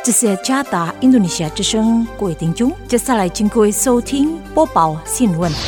这是加达印度尼西亚之声，各位听众，接下来请各位收听播报新闻。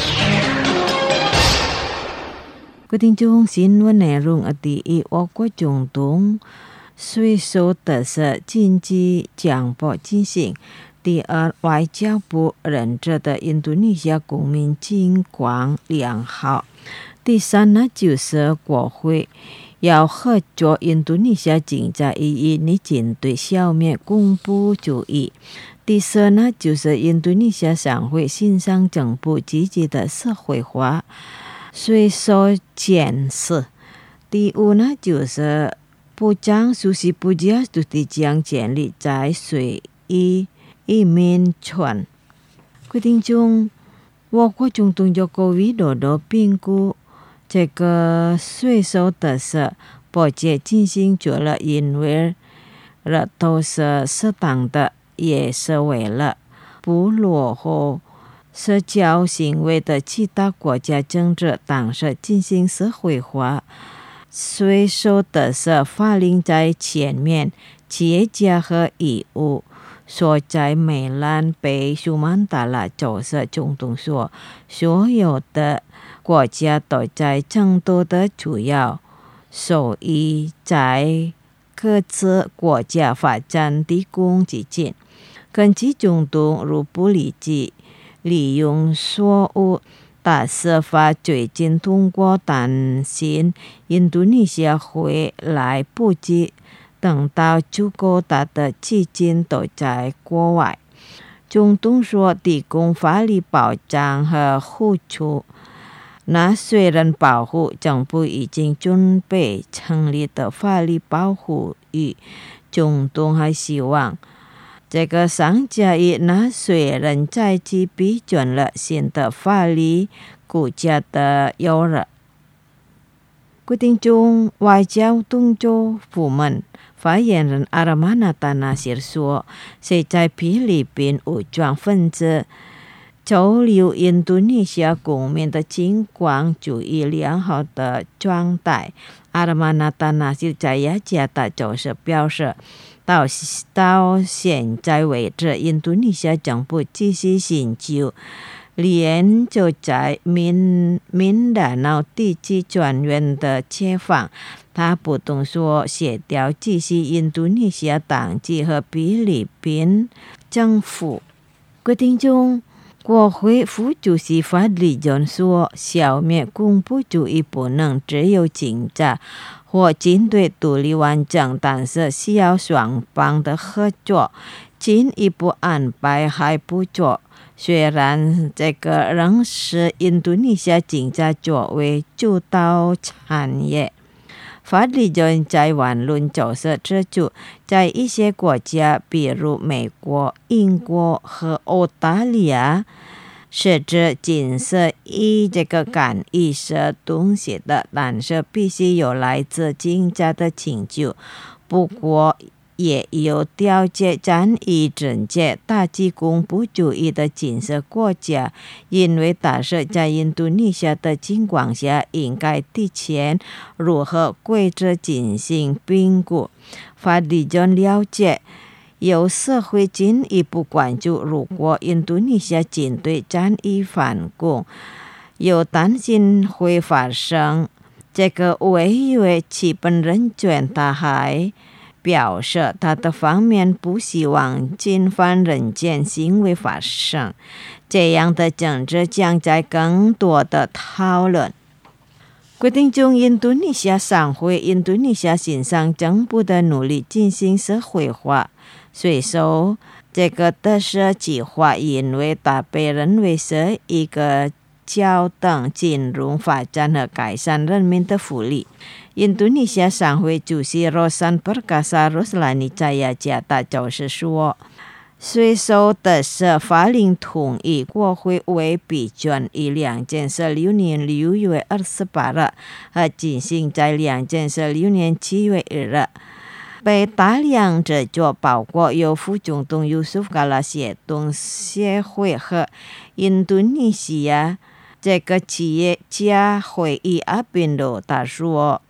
各位听众，新闻内容第一，我国中东税收特色经济讲报进行。第二，外交部认证的印度尼西亚公民境况良好。第三呢，就是国会要合作印度尼西亚经济以逆境对消灭恐怖主义。第四呢，就是印度尼西亚商会欣赏政府积极的社会化税收建设。第五呢，就是部长苏西布加主题将建立在税移民村。规定中，我国中东就COVID-19评估这个税收特色报告进行做了，因为都是适当的，也是为了不落后社交行为的其他国家政治党是进行社会化税收特色法令在前面，企业家和义务所在美兰北苏曼达拉就是中东说，所有的国家都在争夺的主要受益在各自国家发展提供基金。根据中东如不理解利用错误大司法最近通过担心印度尼西亚会来不及等到足够大的基金都在国外。中东说提供法律保障和互助，纳税人保护政府已经准备成立的法律保护与中东还希望这个商家与纳税人在一起批准了新的法律国家的优势。规定中，外交动作部门发言人阿拉马纳达纳西说，现在菲律宾武装分子收留印度尼西亚公民的情况处于良好的状态。阿拉马纳达纳西在雅加达就是表示，到现在为止，印度尼西亚政府继续寻求连就在民达瑙地区专员的采访，他不动说协调继续印度尼西亚当局和菲律宾政府。规定中，国会副主席法里顿说，消灭恐怖主义不能只有警察或军队独立完成，但是需要双方的合作，进一步安排还不错。虽然这个仍是印度尼西亚经济作为主导产业，法里顿在网论就是指出，在一些国家，比如美国、英国和澳大利亚，是指禁止以这个干预是东西的，但是必须有来自经济的请求。不过也有调节战役政策打击恐怖主义的禁止国家，因为大使在印度尼西亚的情况下，应该提前如何规则进行评估。法里顿了解，有社会进一步关注，如果印度尼西亚军队战役反攻，有担心会发生这个违约基本人权。他还表示，他的方面不希望侵犯人权行为发生，这样的政治将在更多的讨论。规定中，印度尼西亚商会印度尼西亚欣赏政府的努力进行社会化税收这个特色计划，因为它被认为是一个较等金融发展和改善人民的福利。印度尼西亚商会主席Rosan Perkasa Ruslani在雅加达就是说，税收特色法令同意国会为批准于2016年6月28日和进行在2016年7月1日。被大量制作包括由副总统Yusuf Kala协同协会和印度尼西亚这个企业家会议阿宾罗他说，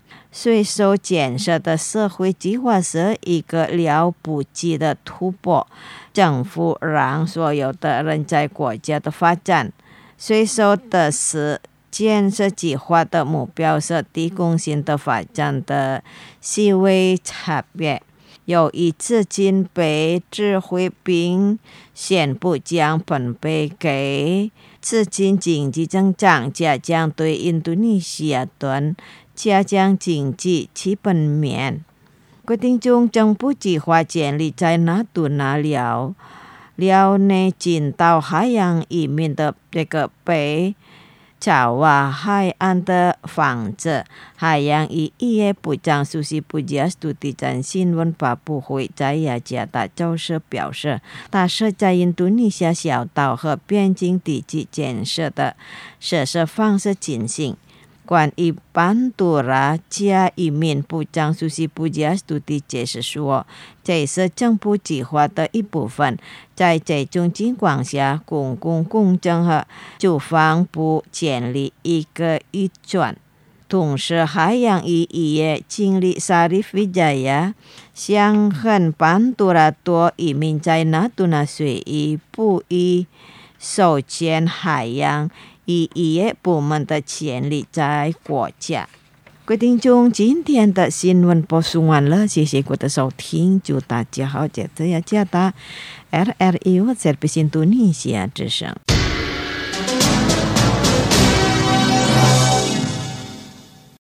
税收建设的社会计划是一个了不起的突破，政府让所有的人在国家的发展。税收的是建设计划的目标是低工薪的发展的细微差别，有一资金被指挥并宣布将分配给资金经济增长，这将对印度尼西亚等加强经济基本面。决定中政府计划建立在纳杜纳辽内近到海洋移民的这个北爪哇海岸的房子。海洋与渔业部长苏西布加斯图蒂在新闻发布会在雅加达交涉表示，他是在印度尼西亚小岛和边境地区建设的设施方式进行。关于班杜拉加移民部长苏西布加斯图蒂解释说，这是政府计划的一部分。在这种情况下，公共工程和住房部建立一个预算。同时，海洋与渔业经理萨利菲加亚想和班杜拉多移民在纳杜纳水域不宜授权海洋与渔业部门的权利在国家。决定中今天的新闻播送完了，谢谢各位的收听，祝大家好，这雅加达 RRI 我在印度尼西亚之声。